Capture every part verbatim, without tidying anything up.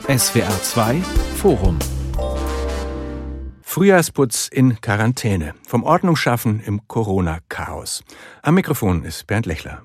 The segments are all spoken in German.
S W R zwei Forum. Frühjahrsputz in Quarantäne. Vom Ordnung schaffen im Corona-Chaos. Am Mikrofon ist Bernd Lechler.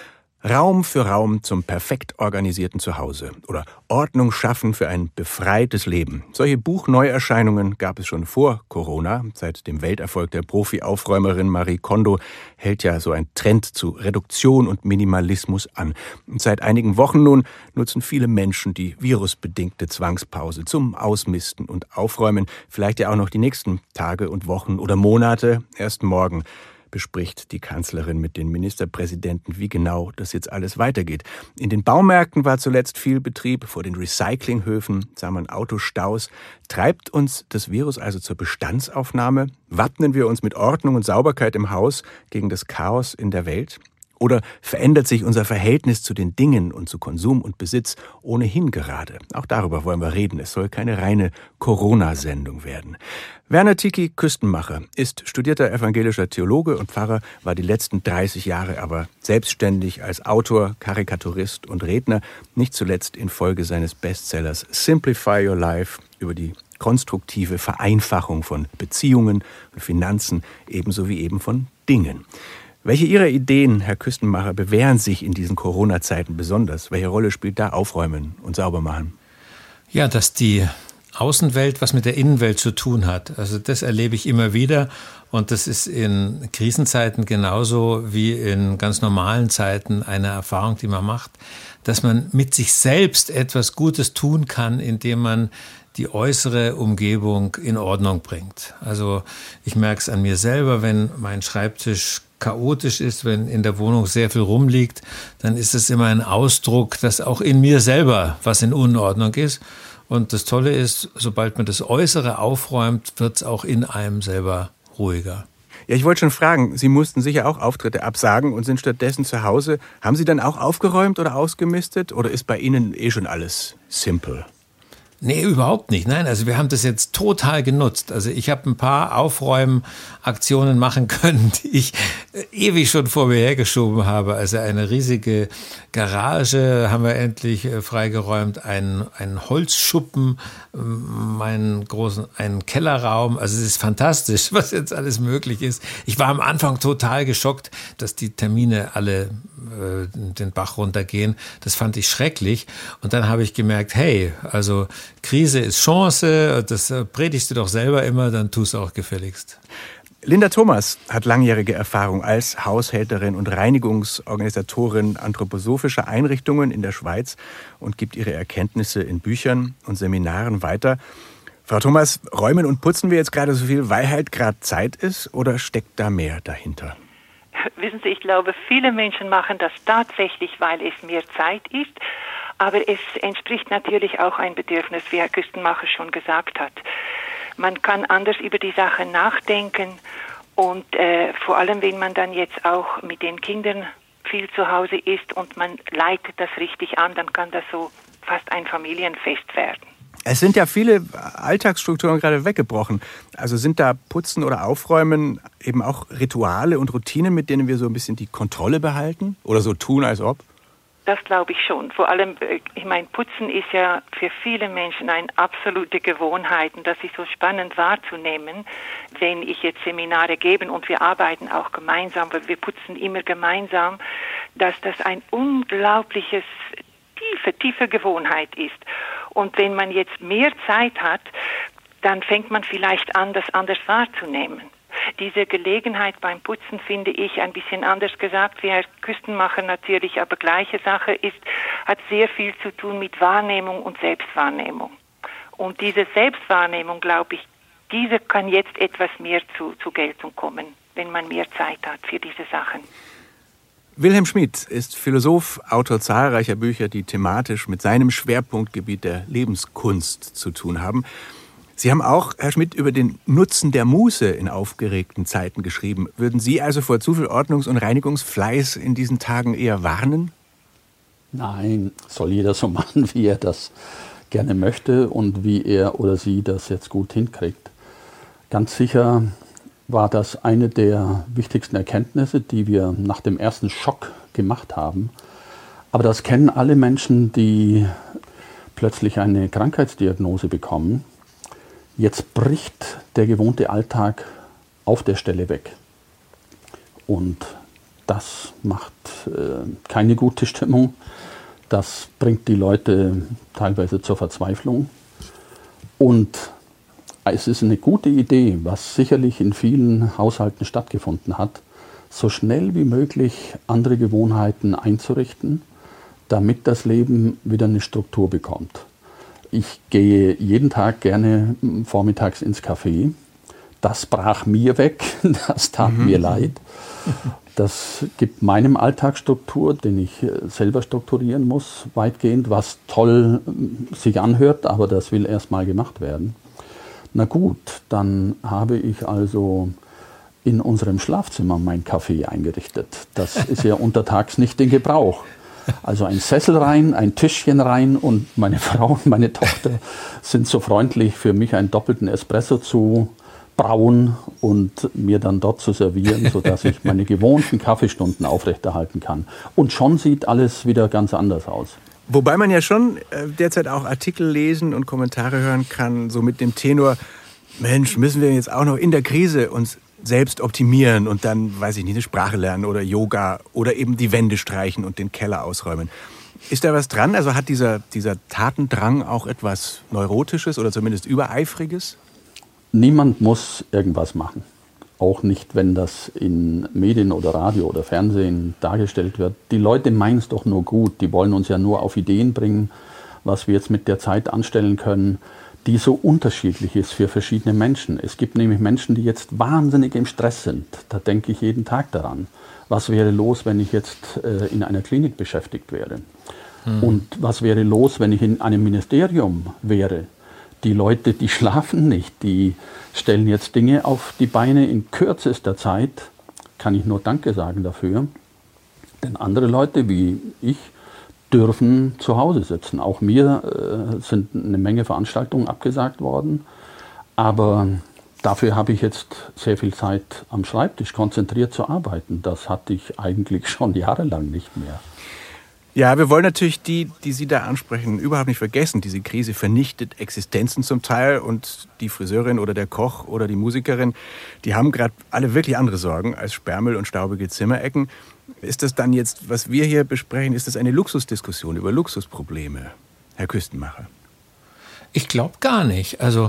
Raum für Raum zum perfekt organisierten Zuhause oder Ordnung schaffen für ein befreites Leben. Solche Buchneuerscheinungen gab es schon vor Corona. Seit dem Welterfolg der Profi-Aufräumerin Marie Kondo hält ja so ein Trend zu Reduktion und Minimalismus an. Und seit einigen Wochen nun nutzen viele Menschen die virusbedingte Zwangspause zum Ausmisten und Aufräumen. Vielleicht ja auch noch die nächsten Tage und Wochen oder Monate. Erst morgen bespricht die Kanzlerin mit den Ministerpräsidenten, wie genau das jetzt alles weitergeht. In den Baumärkten war zuletzt viel Betrieb, vor den Recyclinghöfen sah man Autostaus. Treibt uns das Virus also zur Bestandsaufnahme? Wappnen wir uns mit Ordnung und Sauberkeit im Haus gegen das Chaos in der Welt? Oder verändert sich unser Verhältnis zu den Dingen und zu Konsum und Besitz ohnehin gerade? Auch darüber wollen wir reden. Es soll keine reine Corona-Sendung werden. Werner Tiki Küstenmacher ist studierter evangelischer Theologe und Pfarrer, war die letzten dreißig Jahre aber selbstständig als Autor, Karikaturist und Redner, nicht zuletzt infolge seines Bestsellers Simplify Your Life über die konstruktive Vereinfachung von Beziehungen und Finanzen, ebenso wie eben von Dingen. Welche Ihrer Ideen, Herr Küstenmacher, bewähren sich in diesen Corona-Zeiten besonders? Welche Rolle spielt da Aufräumen und Saubermachen? Ja, dass die Außenwelt was mit der Innenwelt zu tun hat. Also das erlebe ich immer wieder und das ist in Krisenzeiten genauso wie in ganz normalen Zeiten eine Erfahrung, die man macht, dass man mit sich selbst etwas Gutes tun kann, indem man die äußere Umgebung in Ordnung bringt. Also ich merke es an mir selber, wenn mein Schreibtisch chaotisch ist, wenn in der Wohnung sehr viel rumliegt, dann ist es immer ein Ausdruck, dass auch in mir selber was in Unordnung ist. Und das Tolle ist, sobald man das Äußere aufräumt, wird es auch in einem selber ruhiger. Ja, ich wollte schon fragen, Sie mussten sicher auch Auftritte absagen und sind stattdessen zu Hause. Haben Sie dann auch aufgeräumt oder ausgemistet oder ist bei Ihnen eh schon alles simpel? Nee, überhaupt nicht. Nein, also wir haben das jetzt total genutzt. Also ich habe ein paar Aufräumaktionen machen können, die ich ewig schon vor mir hergeschoben habe. Also eine riesige Garage haben wir endlich freigeräumt, einen, einen Holzschuppen, meinen großen, einen Kellerraum. Also es ist fantastisch, was jetzt alles möglich ist. Ich war am Anfang total geschockt, dass die Termine alle äh, den Bach runtergehen. Das fand ich schrecklich. Und dann habe ich gemerkt, hey, also Krise ist Chance, das predigst du doch selber immer, dann tu es auch gefälligst. Linda Thomas hat langjährige Erfahrung als Haushälterin und Reinigungsorganisatorin anthroposophischer Einrichtungen in der Schweiz und gibt ihre Erkenntnisse in Büchern und Seminaren weiter. Frau Thomas, räumen und putzen wir jetzt gerade so viel, weil halt gerade Zeit ist oder steckt da mehr dahinter? Wissen Sie, ich glaube, viele Menschen machen das tatsächlich, weil es mehr Zeit ist. Aber es entspricht natürlich auch ein Bedürfnis, wie Herr Küstenmacher schon gesagt hat. Man kann anders über die Sache nachdenken und äh, vor allem, wenn man dann jetzt auch mit den Kindern viel zu Hause ist und man leitet das richtig an, dann kann das so fast ein Familienfest werden. Es sind ja viele Alltagsstrukturen gerade weggebrochen. Also sind da Putzen oder Aufräumen eben auch Rituale und Routinen, mit denen wir so ein bisschen die Kontrolle behalten? Oder so tun, als ob? Das glaube ich schon. Vor allem, ich meine, Putzen ist ja für viele Menschen eine absolute Gewohnheit. Und das ist so spannend wahrzunehmen, wenn ich jetzt Seminare gebe und wir arbeiten auch gemeinsam, weil wir putzen immer gemeinsam, dass das ein unglaubliches, tiefe, tiefe Gewohnheit ist. Und wenn man jetzt mehr Zeit hat, dann fängt man vielleicht an, das anders wahrzunehmen. Diese Gelegenheit beim Putzen finde ich ein bisschen anders gesagt, wie Herr Küstenmacher natürlich, aber gleiche Sache ist, hat sehr viel zu tun mit Wahrnehmung und Selbstwahrnehmung. Und diese Selbstwahrnehmung, glaube ich, diese kann jetzt etwas mehr zu, zu Geltung kommen, wenn man mehr Zeit hat für diese Sachen. Wilhelm Schmid ist Philosoph, Autor zahlreicher Bücher, die thematisch mit seinem Schwerpunktgebiet der Lebenskunst zu tun haben. Sie haben auch, Herr Schmid, über den Nutzen der Muße in aufgeregten Zeiten geschrieben. Würden Sie also vor zu viel Ordnungs- und Reinigungsfleiß in diesen Tagen eher warnen? Nein, soll jeder so machen, wie er das gerne möchte und wie er oder sie das jetzt gut hinkriegt. Ganz sicher war das eine der wichtigsten Erkenntnisse, die wir nach dem ersten Schock gemacht haben. Aber das kennen alle Menschen, die plötzlich eine Krankheitsdiagnose bekommen. Jetzt bricht der gewohnte Alltag auf der Stelle weg. Und das macht äh, keine gute Stimmung. Das bringt die Leute teilweise zur Verzweiflung. Und es ist eine gute Idee, was sicherlich in vielen Haushalten stattgefunden hat, so schnell wie möglich andere Gewohnheiten einzurichten, damit das Leben wieder eine Struktur bekommt. Ich gehe jeden Tag gerne vormittags ins Café. Das brach mir weg, das tat mhm. mir leid. Das gibt meinem Alltag Struktur, den ich selber strukturieren muss, weitgehend, was toll sich anhört, aber das will erst mal gemacht werden. Na gut, dann habe ich also in unserem Schlafzimmer mein Café eingerichtet. Das ist ja untertags nicht in Gebrauch. Also ein Sessel rein, ein Tischchen rein und meine Frau und meine Tochter sind so freundlich, für mich einen doppelten Espresso zu brauen und mir dann dort zu servieren, sodass ich meine gewohnten Kaffeestunden aufrechterhalten kann. Und schon sieht alles wieder ganz anders aus. Wobei man ja schon äh, derzeit auch Artikel lesen und Kommentare hören kann, so mit dem Tenor, Mensch, müssen wir jetzt auch noch in der Krise uns selbst optimieren und dann, weiß ich nicht, eine Sprache lernen oder Yoga oder eben die Wände streichen und den Keller ausräumen. Ist da was dran? Also hat dieser, dieser Tatendrang auch etwas Neurotisches oder zumindest Übereifriges? Niemand muss irgendwas machen. Auch nicht, wenn das in Medien oder Radio oder Fernsehen dargestellt wird. Die Leute meinen es doch nur gut. Die wollen uns ja nur auf Ideen bringen, was wir jetzt mit der Zeit anstellen können, die so unterschiedlich ist für verschiedene Menschen. Es gibt nämlich Menschen, die jetzt wahnsinnig im Stress sind. Da denke ich jeden Tag daran. Was wäre los, wenn ich jetzt äh, in einer Klinik beschäftigt wäre? Hm. Und was wäre los, wenn ich in einem Ministerium wäre? Die Leute, die schlafen nicht, die stellen jetzt Dinge auf die Beine in kürzester Zeit. Kann ich nur Danke sagen dafür. Denn andere Leute wie ich dürfen zu Hause sitzen. Auch mir äh, sind eine Menge Veranstaltungen abgesagt worden. Aber dafür habe ich jetzt sehr viel Zeit am Schreibtisch konzentriert zu arbeiten. Das hatte ich eigentlich schon jahrelang nicht mehr. Ja, wir wollen natürlich die, die Sie da ansprechen, überhaupt nicht vergessen. Diese Krise vernichtet Existenzen zum Teil und die Friseurin oder der Koch oder die Musikerin, die haben gerade alle wirklich andere Sorgen als Sperrmüll und staubige Zimmerecken. Ist das dann jetzt, was wir hier besprechen, ist das eine Luxusdiskussion über Luxusprobleme, Herr Küstenmacher? Ich glaube gar nicht. Also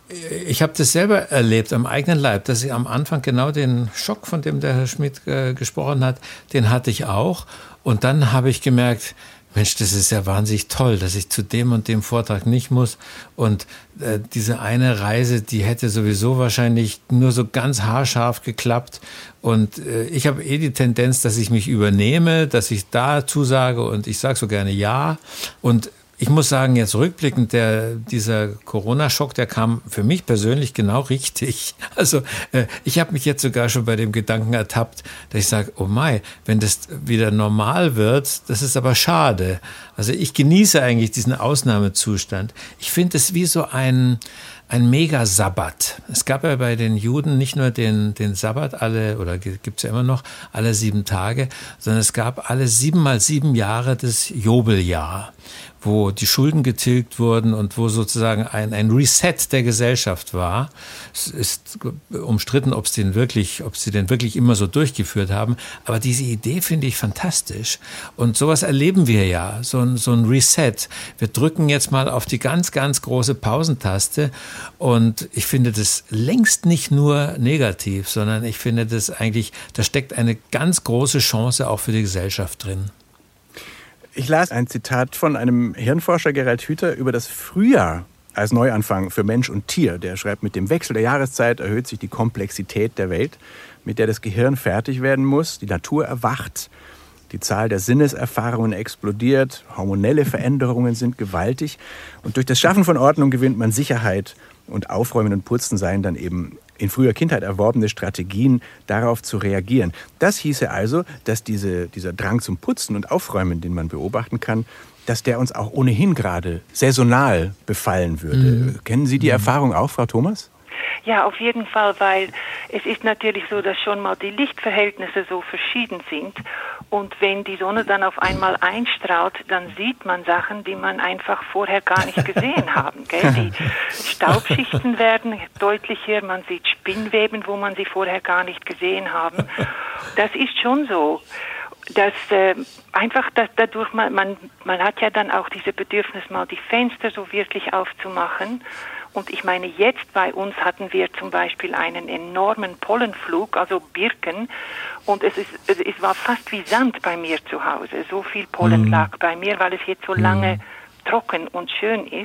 ich habe das selber erlebt am eigenen Leib, dass ich am Anfang genau den Schock, von dem der Herr Schmidt äh, gesprochen hat, den hatte ich auch. Und dann habe ich gemerkt, Mensch, das ist ja wahnsinnig toll, dass ich zu dem und dem Vortrag nicht muss. Und äh, diese eine Reise, die hätte sowieso wahrscheinlich nur so ganz haarscharf geklappt. Und äh, ich habe eh die Tendenz, dass ich mich übernehme, dass ich da zusage und ich sage so gerne ja. Und ich muss sagen, jetzt rückblickend, der, dieser Corona-Schock, der kam für mich persönlich genau richtig. Also äh, ich habe mich jetzt sogar schon bei dem Gedanken ertappt, dass ich sage, oh mei, wenn das wieder normal wird, das ist aber schade. Also ich genieße eigentlich diesen Ausnahmezustand. Ich finde es wie so ein... Ein Mega-Sabbat. Es gab ja bei den Juden nicht nur den, den Sabbat alle, oder gibt's ja immer noch, alle sieben Tage, sondern es gab alle sieben mal sieben Jahre das Jobeljahr, wo die Schulden getilgt wurden und wo sozusagen ein, ein Reset der Gesellschaft war. Es ist umstritten, ob sie den wirklich, ob sie den wirklich immer so durchgeführt haben. Aber diese Idee finde ich fantastisch. Und sowas erleben wir ja, so ein, so ein Reset. Wir drücken jetzt mal auf die ganz, ganz große Pausentaste. Und ich finde das längst nicht nur negativ, sondern ich finde das eigentlich, da steckt eine ganz große Chance auch für die Gesellschaft drin. Ich las ein Zitat von einem Hirnforscher, Gerald Hüther, über das Frühjahr als Neuanfang für Mensch und Tier. Der schreibt, mit dem Wechsel der Jahreszeit erhöht sich die Komplexität der Welt, mit der das Gehirn fertig werden muss. Die Natur erwacht, die Zahl der Sinneserfahrungen explodiert, hormonelle Veränderungen sind gewaltig. Und durch das Schaffen von Ordnung gewinnt man Sicherheit. Und Aufräumen und Putzen seien dann eben in früher Kindheit erworbene Strategien, darauf zu reagieren. Das hieße also, dass diese, dieser Drang zum Putzen und Aufräumen, den man beobachten kann, dass der uns auch ohnehin gerade saisonal befallen würde. Mhm. Kennen Sie die mhm. Erfahrung auch, Frau Thomas? Ja, auf jeden Fall, weil es ist natürlich so, dass schon mal die Lichtverhältnisse so verschieden sind. Und wenn die Sonne dann auf einmal einstrahlt, dann sieht man Sachen, die man einfach vorher gar nicht gesehen haben. Gell? Die Staubschichten werden deutlicher, man sieht Spinnweben, wo man sie vorher gar nicht gesehen haben. Das ist schon so. Dass äh, einfach dass dadurch man, man man hat ja dann auch diese Bedürfnis, mal die Fenster so wirklich aufzumachen. Und ich meine, jetzt bei uns hatten wir zum Beispiel einen enormen Pollenflug, also Birken, und es ist es war fast wie Sand bei mir zu Hause. So viel Pollen mm. lag bei mir, weil es jetzt so lange mm. trocken und schön ist.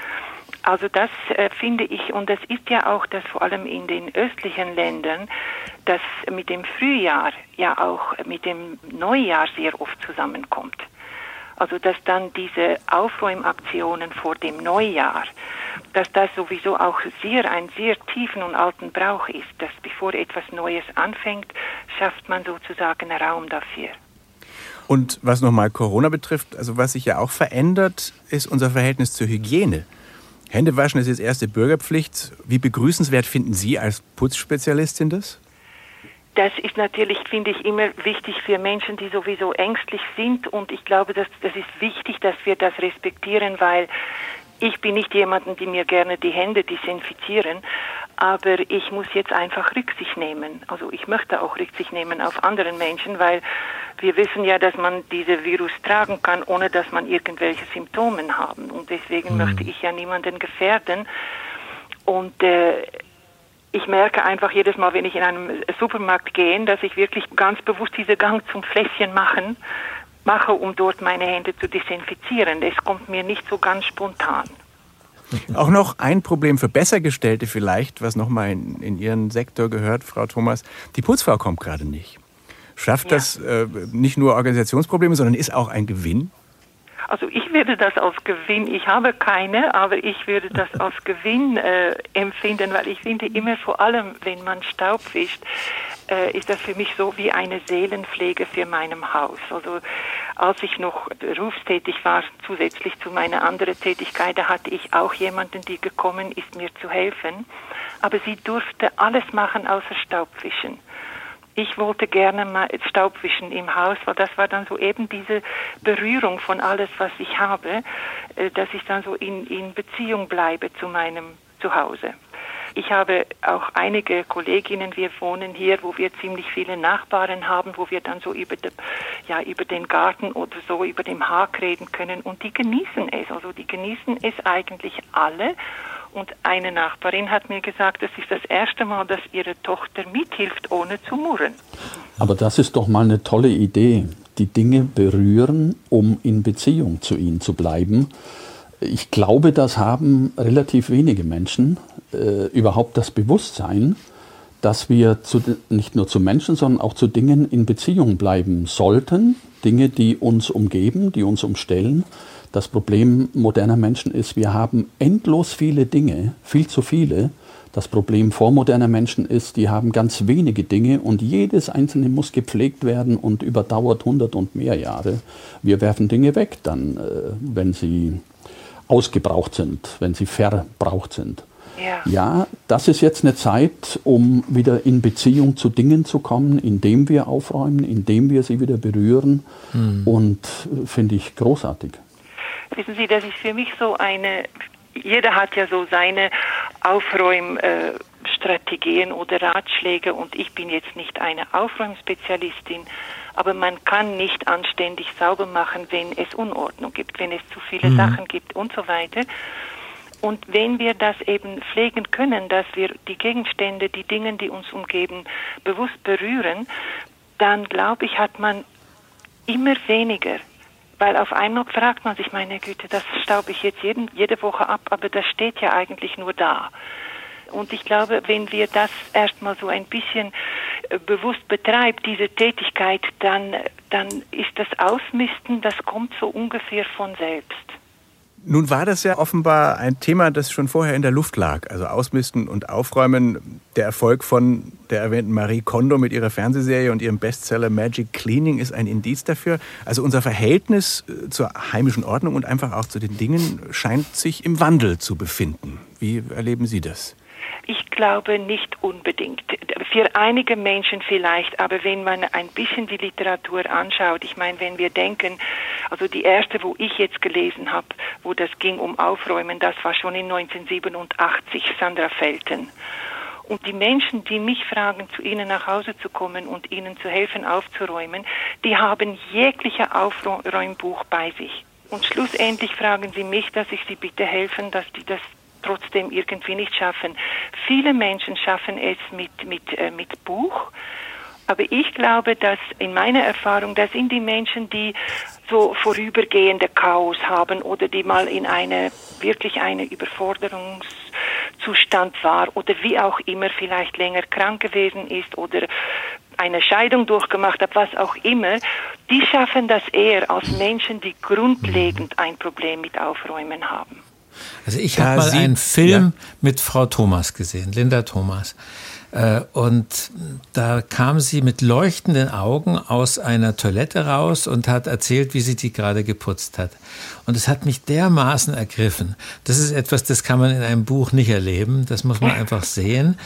Also das äh, finde ich, und das ist ja auch, dass vor allem in den östlichen Ländern, dass mit dem Frühjahr ja auch mit dem Neujahr sehr oft zusammenkommt. Also dass dann diese Aufräumaktionen vor dem Neujahr, dass das sowieso auch sehr ein sehr tiefen und alten Brauch ist, dass bevor etwas Neues anfängt, schafft man sozusagen Raum dafür. Und was nochmal Corona betrifft, also was sich ja auch verändert, ist unser Verhältnis zur Hygiene. Händewaschen ist jetzt erste Bürgerpflicht. Wie begrüßenswert finden Sie als Putzspezialistin das? Das ist natürlich, finde ich, immer wichtig für Menschen, die sowieso ängstlich sind. Und ich glaube, dass, das ist wichtig, dass wir das respektieren, weil ich bin nicht jemanden, die mir gerne die Hände desinfizieren. Aber ich muss jetzt einfach Rücksicht nehmen. Also ich möchte auch Rücksicht nehmen auf anderen Menschen, weil wir wissen ja, dass man diese Virus tragen kann, ohne dass man irgendwelche Symptome haben. Und deswegen mhm. möchte ich ja niemanden gefährden. Und äh, ich merke einfach jedes Mal, wenn ich in einem Supermarkt gehe, dass ich wirklich ganz bewusst diesen Gang zum Fläschchen machen, mache, um dort meine Hände zu desinfizieren. Das kommt mir nicht so ganz spontan. Auch noch ein Problem für Bessergestellte vielleicht, was nochmal in, in Ihren Sektor gehört, Frau Thomas. Die Putzfrau kommt gerade nicht. Schafft ja. das äh, nicht nur Organisationsprobleme, sondern ist auch ein Gewinn? Also ich würde das als Gewinn, ich habe keine, aber ich würde das als Gewinn äh, empfinden, weil ich finde immer vor allem, wenn man Staub wischt, äh, ist das für mich so wie eine Seelenpflege für meinem Haus. Also als ich noch berufstätig war, zusätzlich zu meiner anderen Tätigkeit, da hatte ich auch jemanden, die gekommen ist, mir zu helfen. Aber sie durfte alles machen außer Staubwischen. Ich wollte gerne mal Staub wischen im Haus, weil das war dann so eben diese Berührung von alles, was ich habe, dass ich dann so in, in Beziehung bleibe zu meinem Zuhause. Ich habe auch einige Kolleginnen, wir wohnen hier, wo wir ziemlich viele Nachbarn haben, wo wir dann so über, de, ja, über den Garten oder so über den Hag reden können und die genießen es. Also die genießen es eigentlich alle. Und eine Nachbarin hat mir gesagt, das ist das erste Mal, dass ihre Tochter mithilft, ohne zu murren. Aber das ist doch mal eine tolle Idee, die Dinge berühren, um in Beziehung zu ihnen zu bleiben. Ich glaube, das haben relativ wenige Menschen äh, überhaupt das Bewusstsein, dass wir zu, nicht nur zu Menschen, sondern auch zu Dingen in Beziehung bleiben sollten. Dinge, die uns umgeben, die uns umstellen. Das Problem moderner Menschen ist, wir haben endlos viele Dinge, viel zu viele. Das Problem vormoderner Menschen ist, die haben ganz wenige Dinge und jedes einzelne muss gepflegt werden und überdauert hundert und mehr Jahre. Wir werfen Dinge weg dann, wenn sie ausgebraucht sind, wenn sie verbraucht sind. Ja. ja, das ist jetzt eine Zeit, um wieder in Beziehung zu Dingen zu kommen, indem wir aufräumen, indem wir sie wieder berühren hm. und finde ich großartig. Wissen Sie, das ist für mich so eine, jeder hat ja so seine Aufräumstrategien oder Ratschläge und ich bin jetzt nicht eine Aufräumspezialistin, aber man kann nicht anständig sauber machen, wenn es Unordnung gibt, wenn es zu viele mhm. Sachen gibt und so weiter. Und wenn wir das eben pflegen können, dass wir die Gegenstände, die Dinge, die uns umgeben, bewusst berühren, dann glaube ich, hat man immer weniger. Weil auf einmal fragt man sich, meine Güte, das staube ich jetzt jeden, jede Woche ab, aber das steht ja eigentlich nur da. Und ich glaube, wenn wir das erstmal so ein bisschen äh, bewusst betreiben, diese Tätigkeit, dann, dann ist das Ausmisten, das kommt so ungefähr von selbst. Nun war das ja offenbar ein Thema, das schon vorher in der Luft lag. Also Ausmisten und Aufräumen. Der Erfolg von der erwähnten Marie Kondo mit ihrer Fernsehserie und ihrem Bestseller Magic Cleaning ist ein Indiz dafür. Also unser Verhältnis zur heimischen Ordnung und einfach auch zu den Dingen scheint sich im Wandel zu befinden. Wie erleben Sie das? Ich glaube nicht unbedingt. Für einige Menschen vielleicht, aber wenn man ein bisschen die Literatur anschaut, ich meine, wenn wir denken, also die erste, wo ich jetzt gelesen habe, wo das ging um Aufräumen, das war schon in neunzehnhundertsiebenundachtzig, Sandra Felten. Und die Menschen, die mich fragen, zu ihnen nach Hause zu kommen und ihnen zu helfen aufzuräumen, die haben jegliche Aufräumbuch bei sich. Und schlussendlich fragen sie mich, dass ich sie bitte helfen, dass die das trotzdem irgendwie nicht schaffen. Viele Menschen schaffen es mit, mit, äh, mit Buch, aber ich glaube, dass in meiner Erfahrung, das sind die Menschen, die so vorübergehende Chaos haben oder die mal in eine, wirklich eine Überforderungszustand war oder wie auch immer vielleicht länger krank gewesen ist oder eine Scheidung durchgemacht hat, was auch immer, die schaffen das eher als Menschen, die grundlegend ein Problem mit Aufräumen haben. Also ich habe mal einen Film ja. mit Frau Thomas gesehen, Linda Thomas. Und da kam sie mit leuchtenden Augen aus einer Toilette raus und hat erzählt, wie sie die gerade geputzt hat. Und es hat mich dermaßen ergriffen. Das ist etwas, das kann man in einem Buch nicht erleben. Das muss man einfach sehen.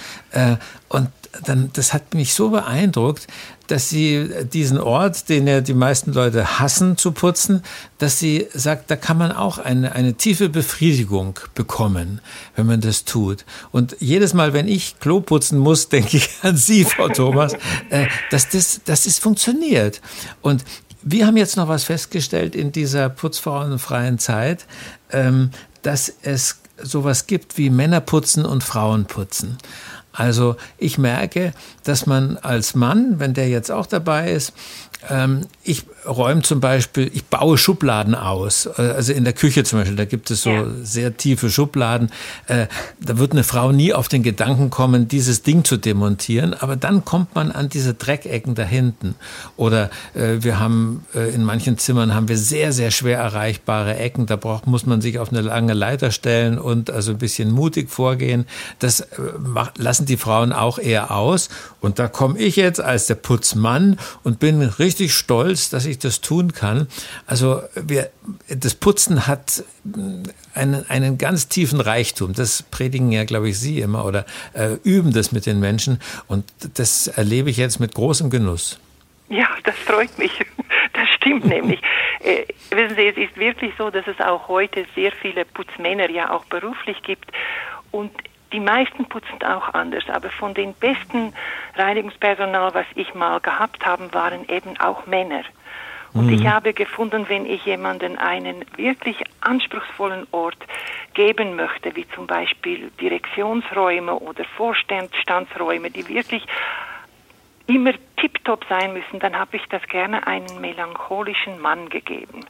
Und dann, das hat mich so beeindruckt, dass sie diesen Ort, den ja die meisten Leute hassen zu putzen, dass sie sagt, da kann man auch eine, eine tiefe Befriedigung bekommen, wenn man das tut. Und jedes Mal, wenn ich Klo putzen muss, denke ich an Sie, Frau Thomas, äh, dass das, dass das funktioniert. Und wir haben jetzt noch was festgestellt in dieser putzfrauenfreien Zeit, ähm, dass es sowas gibt wie Männerputzen und Frauenputzen. Also ich merke, dass man als Mann, wenn der jetzt auch dabei ist, ähm, ich räume zum Beispiel, ich baue Schubladen aus, also in der Küche zum Beispiel, da gibt es so ja. sehr tiefe Schubladen, äh, da wird eine Frau nie auf den Gedanken kommen, dieses Ding zu demontieren, aber dann kommt man an diese Dreckecken da hinten oder äh, wir haben, äh, in manchen Zimmern haben wir sehr, sehr schwer erreichbare Ecken, da braucht, muss man sich auf eine lange Leiter stellen und also ein bisschen mutig vorgehen, das äh, macht, lassen die Frauen auch eher aus und da komme ich jetzt als der Putzmann und bin richtig richtig stolz, dass ich das tun kann. Also wir, das Putzen hat einen, einen ganz tiefen Reichtum. Das predigen ja, glaube ich, Sie immer oder äh, üben das mit den Menschen. Und das erlebe ich jetzt mit großem Genuss. Ja, das freut mich. Das stimmt nämlich. Äh, wissen Sie, es ist wirklich so, dass es auch heute sehr viele Putzmänner ja auch beruflich gibt. Und die meisten putzen auch anders, aber von den besten Reinigungspersonal, was ich mal gehabt habe, waren eben auch Männer. Und mhm. ich habe gefunden, wenn ich jemanden einen wirklich anspruchsvollen Ort geben möchte, wie zum Beispiel Direktionsräume oder Vorstandsräume, die wirklich immer tiptop sein müssen, dann habe ich das gerne einen melancholischen Mann gegeben.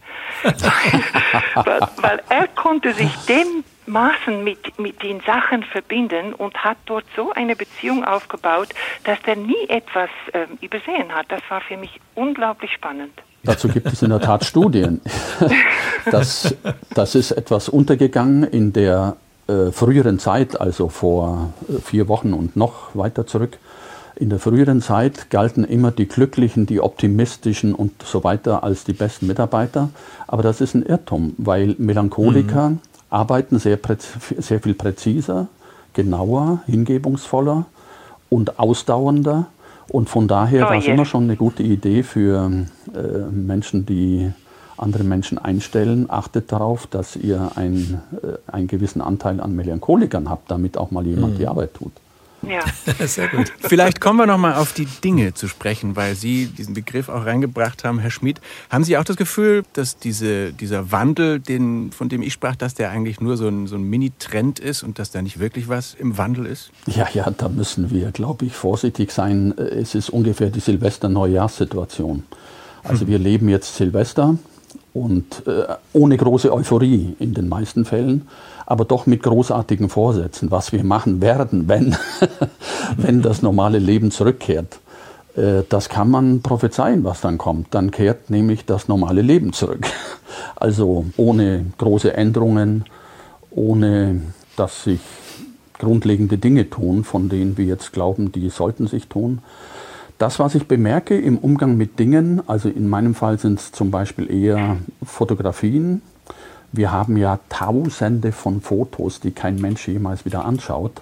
weil, weil er konnte sich dermaßen mit, mit den Sachen verbinden und hat dort so eine Beziehung aufgebaut, dass er nie etwas äh, übersehen hat. Das war für mich unglaublich spannend. Dazu gibt es in der Tat Studien. Das, das ist etwas untergegangen in der äh, früheren Zeit, also vor äh, vier Wochen und noch weiter zurück. In der früheren Zeit galten immer die Glücklichen, die Optimistischen und so weiter als die besten Mitarbeiter. Aber das ist ein Irrtum, weil Melancholiker mhm. arbeiten sehr, sehr viel präziser, genauer, hingebungsvoller und ausdauernder. Und von daher oh, war es yeah. immer schon eine gute Idee für äh, Menschen, die andere Menschen einstellen. Achtet darauf, dass ihr ein, äh, einen gewissen Anteil an Melancholikern habt, damit auch mal jemand mhm. die Arbeit tut. Ja, sehr gut. Vielleicht kommen wir noch mal auf die Dinge zu sprechen, weil Sie diesen Begriff auch reingebracht haben, Herr Schmid. Haben Sie auch das Gefühl, dass diese, dieser Wandel, den, von dem ich sprach, dass der eigentlich nur so ein, so ein Mini-Trend ist und dass da nicht wirklich was im Wandel ist? Ja, ja, da müssen wir, glaube ich, vorsichtig sein. Es ist ungefähr die Silvester-Neujahrssituation. Also hm. wir leben jetzt Silvester und äh, ohne große Euphorie in den meisten Fällen, aber doch mit großartigen Vorsätzen, was wir machen werden, wenn, wenn das normale Leben zurückkehrt. Äh, das kann man prophezeien, was dann kommt. Dann kehrt nämlich das normale Leben zurück. Also ohne große Änderungen, ohne dass sich grundlegende Dinge tun, von denen wir jetzt glauben, die sollten sich tun. Das, was ich bemerke im Umgang mit Dingen, also in meinem Fall sind es zum Beispiel eher Fotografien. Wir haben ja Tausende von Fotos, die kein Mensch jemals wieder anschaut.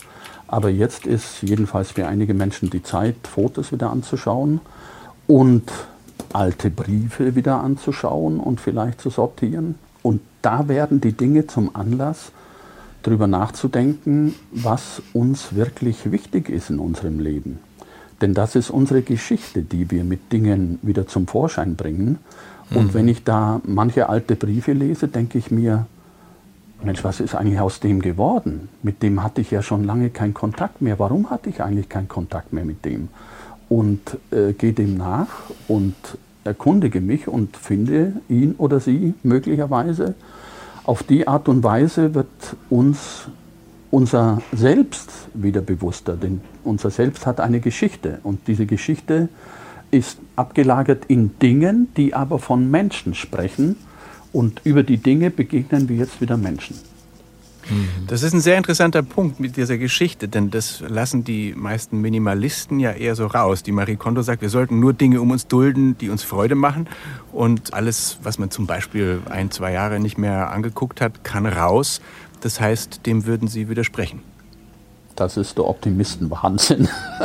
Aber jetzt ist jedenfalls für einige Menschen die Zeit, Fotos wieder anzuschauen und alte Briefe wieder anzuschauen und vielleicht zu sortieren. Und da werden die Dinge zum Anlass, darüber nachzudenken, was uns wirklich wichtig ist in unserem Leben. Denn das ist unsere Geschichte, die wir mit Dingen wieder zum Vorschein bringen. Und mhm. wenn ich da manche alte Briefe lese, denke ich mir, Mensch, was ist eigentlich aus dem geworden? Mit dem hatte ich ja schon lange keinen Kontakt mehr. Warum hatte ich eigentlich keinen Kontakt mehr mit dem? Und äh, gehe dem nach und erkundige mich und finde ihn oder sie möglicherweise. Auf die Art und Weise wird uns unser Selbst wieder bewusster, denn unser Selbst hat eine Geschichte und diese Geschichte ist abgelagert in Dingen, die aber von Menschen sprechen und über die Dinge begegnen wir jetzt wieder Menschen. Das ist ein sehr interessanter Punkt mit dieser Geschichte, denn das lassen die meisten Minimalisten ja eher so raus. Die Marie Kondo sagt, wir sollten nur Dinge um uns dulden, die uns Freude machen und alles, was man zum Beispiel ein, zwei Jahre nicht mehr angeguckt hat, kann raus. Das heißt, dem würden Sie widersprechen. Das ist der Optimistenwahnsinn.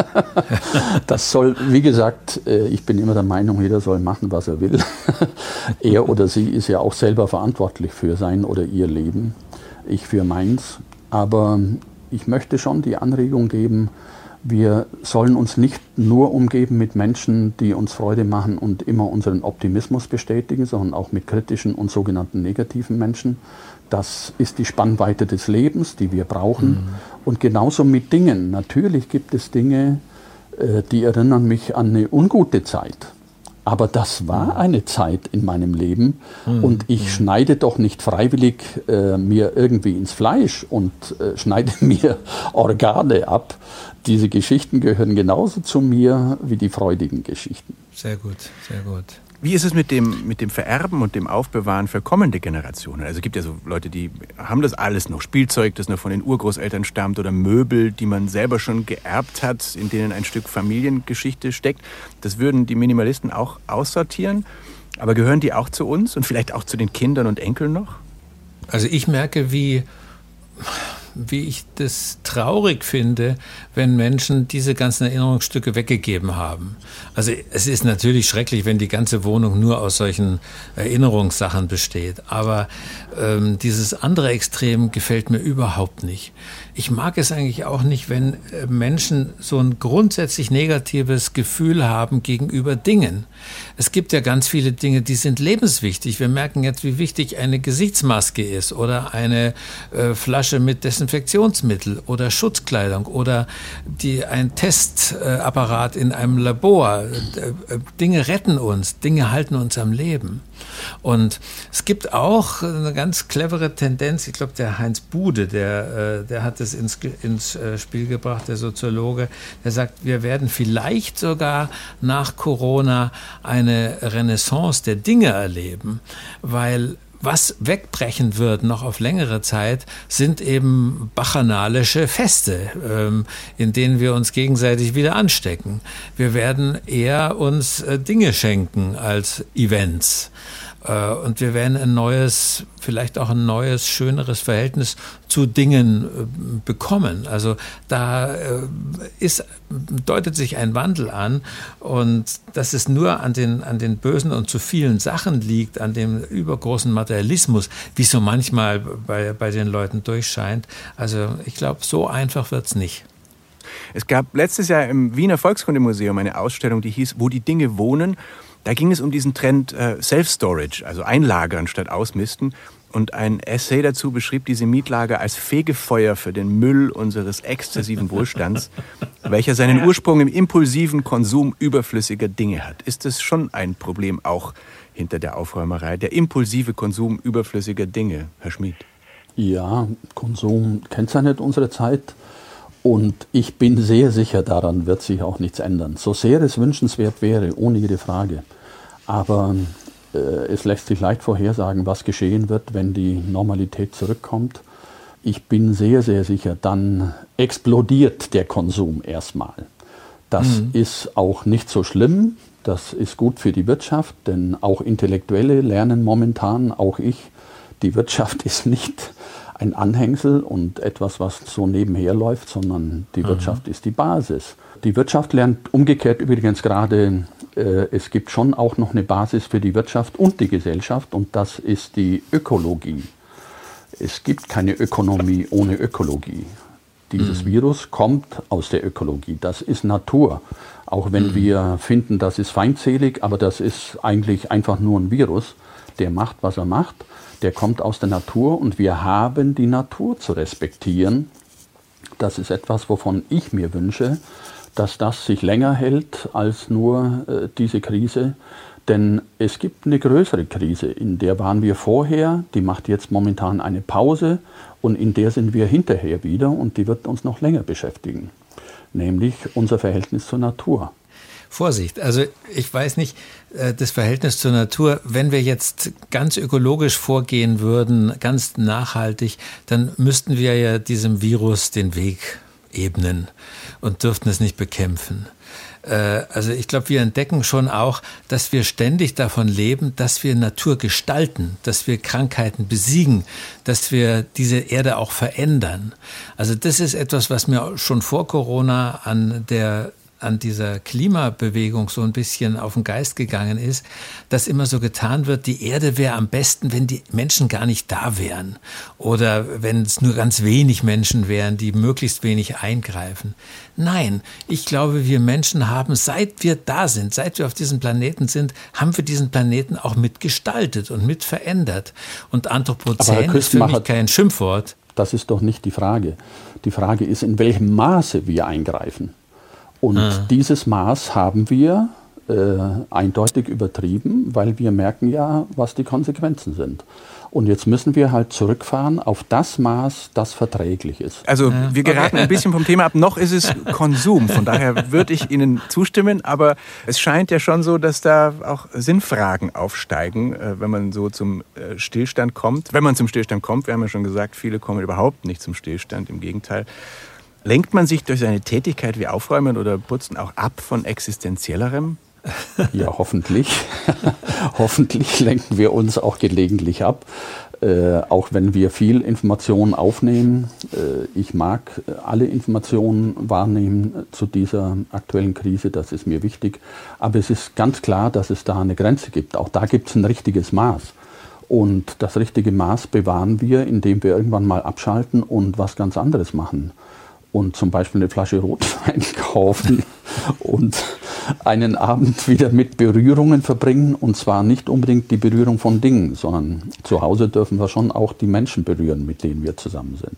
Das soll, wie gesagt, ich bin immer der Meinung, jeder soll machen, was er will. Er oder sie ist ja auch selber verantwortlich für sein oder ihr Leben. Ich für meins. Aber ich möchte schon die Anregung geben, wir sollen uns nicht nur umgeben mit Menschen, die uns Freude machen und immer unseren Optimismus bestätigen, sondern auch mit kritischen und sogenannten negativen Menschen. Das ist die Spannweite des Lebens, die wir brauchen. Mhm. Und genauso mit Dingen. Natürlich gibt es Dinge, die erinnern mich an eine ungute Zeit. Aber das war eine Zeit in meinem Leben mhm. und ich mhm. schneide doch nicht freiwillig äh, mir irgendwie ins Fleisch und äh, schneide mir Organe ab. Diese Geschichten gehören genauso zu mir wie die freudigen Geschichten. Sehr gut, sehr gut. Wie ist es mit dem, mit dem Vererben und dem Aufbewahren für kommende Generationen? Also es gibt ja so Leute, die haben das alles noch. Spielzeug, das noch von den Urgroßeltern stammt oder Möbel, die man selber schon geerbt hat, in denen ein Stück Familiengeschichte steckt. Das würden die Minimalisten auch aussortieren. Aber gehören die auch zu uns und vielleicht auch zu den Kindern und Enkeln noch? Also ich merke, wie... wie ich das traurig finde, wenn Menschen diese ganzen Erinnerungsstücke weggegeben haben. Also es ist natürlich schrecklich, wenn die ganze Wohnung nur aus solchen Erinnerungssachen besteht. Aber ähm, dieses andere Extrem gefällt mir überhaupt nicht. Ich mag es eigentlich auch nicht, wenn Menschen so ein grundsätzlich negatives Gefühl haben gegenüber Dingen. Es gibt ja ganz viele Dinge, die sind lebenswichtig. Wir merken jetzt, wie wichtig eine Gesichtsmaske ist oder eine äh, Flasche mit Desinfektionsmittel oder Schutzkleidung oder die, ein Testapparat in einem Labor. Dinge retten uns, Dinge halten uns am Leben. Und es gibt auch eine ganz clevere Tendenz, ich glaube der Heinz Bude, der, der hat es ins, ins Spiel gebracht, der Soziologe, der sagt, wir werden vielleicht sogar nach Corona eine Renaissance der Dinge erleben, weil was wegbrechen wird noch auf längere Zeit, sind eben bacchanalische Feste, ähm, in denen wir uns gegenseitig wieder anstecken. Wir werden eher uns äh, Dinge schenken als Events. Äh, und wir werden ein neues, vielleicht auch ein neues, schöneres Verhältnis zu Dingen äh, bekommen. Also da äh, ist, deutet sich ein Wandel an und dass es nur an den, an den bösen und zu vielen Sachen liegt, an dem übergroßen Materialismus, wie so manchmal bei, bei den Leuten durchscheint. Also ich glaube, so einfach wird's nicht. Es gab letztes Jahr im Wiener Volkskundemuseum eine Ausstellung, die hieß Wo die Dinge wohnen. Da ging es um diesen Trend äh, Self-Storage, also einlagern statt ausmisten. Und ein Essay dazu beschrieb diese Mietlager als Fegefeuer für den Müll unseres exzessiven Wohlstands, welcher seinen Ursprung im impulsiven Konsum überflüssiger Dinge hat. Ist das schon ein Problem auch hinter der Aufräumerei, der impulsive Konsum überflüssiger Dinge, Herr Schmid? Ja, Konsum kennzeichnet unsere Zeit. Und ich bin sehr sicher, daran wird sich auch nichts ändern. So sehr es wünschenswert wäre, ohne jede Frage. Aber äh, es lässt sich leicht vorhersagen, was geschehen wird, wenn die Normalität zurückkommt. Ich bin sehr, sehr sicher, dann explodiert der Konsum erstmal. Das mhm. ist auch nicht so schlimm. Das ist gut für die Wirtschaft, denn auch Intellektuelle lernen momentan, auch ich, die Wirtschaft ist nicht ein Anhängsel und etwas, was so nebenher läuft, sondern die mhm. Wirtschaft ist die Basis. Die Wirtschaft lernt umgekehrt übrigens gerade, äh, es gibt schon auch noch eine Basis für die Wirtschaft und die Gesellschaft und das ist die Ökologie. Es gibt keine Ökonomie ohne Ökologie. Dieses mhm. Virus kommt aus der Ökologie, das ist Natur. Auch wenn mhm. wir finden, das ist feindselig, aber das ist eigentlich einfach nur ein Virus, der macht, was er macht. Der kommt aus der Natur und wir haben die Natur zu respektieren. Das ist etwas, wovon ich mir wünsche, dass das sich länger hält als nur äh, diese Krise. Denn es gibt eine größere Krise, in der waren wir vorher, die macht jetzt momentan eine Pause und in der sind wir hinterher wieder und die wird uns noch länger beschäftigen, nämlich unser Verhältnis zur Natur. Vorsicht, also ich weiß nicht, das Verhältnis zur Natur, wenn wir jetzt ganz ökologisch vorgehen würden, ganz nachhaltig, dann müssten wir ja diesem Virus den Weg ebnen und dürften es nicht bekämpfen. Also ich glaube, wir entdecken schon auch, dass wir ständig davon leben, dass wir Natur gestalten, dass wir Krankheiten besiegen, dass wir diese Erde auch verändern. Also das ist etwas, was mir schon vor Corona an der an dieser Klimabewegung so ein bisschen auf den Geist gegangen ist, dass immer so getan wird, die Erde wäre am besten, wenn die Menschen gar nicht da wären oder wenn es nur ganz wenig Menschen wären, die möglichst wenig eingreifen. Nein, ich glaube, wir Menschen haben, seit wir da sind, seit wir auf diesem Planeten sind, haben wir diesen Planeten auch mitgestaltet und mit verändert. Und Anthropozän ist für mich kein Schimpfwort. Das ist doch nicht die Frage. Die Frage ist, in welchem Maße wir eingreifen. Und ah. dieses Maß haben wir äh, eindeutig übertrieben, weil wir merken ja, was die Konsequenzen sind. Und jetzt müssen wir halt zurückfahren auf das Maß, das verträglich ist. Also wir geraten ein bisschen vom Thema ab. Noch ist es Konsum. Von daher würde ich Ihnen zustimmen. Aber es scheint ja schon so, dass da auch Sinnfragen aufsteigen, wenn man so zum Stillstand kommt. Wenn man zum Stillstand kommt, wir haben ja schon gesagt, viele kommen überhaupt nicht zum Stillstand. Im Gegenteil. Lenkt man sich durch seine Tätigkeit wie Aufräumen oder Putzen auch ab von Existenziellerem? Ja, hoffentlich. Hoffentlich lenken wir uns auch gelegentlich ab, äh, auch wenn wir viel Informationen aufnehmen. Äh, ich mag alle Informationen wahrnehmen zu dieser aktuellen Krise, das ist mir wichtig. Aber es ist ganz klar, dass es da eine Grenze gibt. Auch da gibt es ein richtiges Maß. Und das richtige Maß bewahren wir, indem wir irgendwann mal abschalten und was ganz anderes machen. Und zum Beispiel eine Flasche Rotwein kaufen und einen Abend wieder mit Berührungen verbringen. Und zwar nicht unbedingt die Berührung von Dingen, sondern zu Hause dürfen wir schon auch die Menschen berühren, mit denen wir zusammen sind.